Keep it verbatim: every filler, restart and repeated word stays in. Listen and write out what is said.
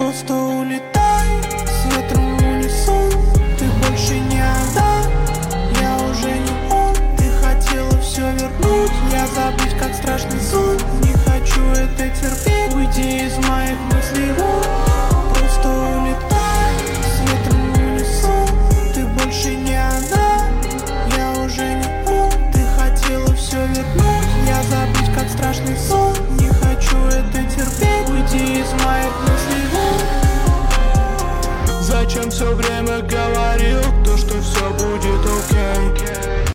Просто улетай с ветром в унисон. Ты больше не она, я уже не он. Ты хотела все вернуть, я забыть как страшный сон. Не хочу это терпеть.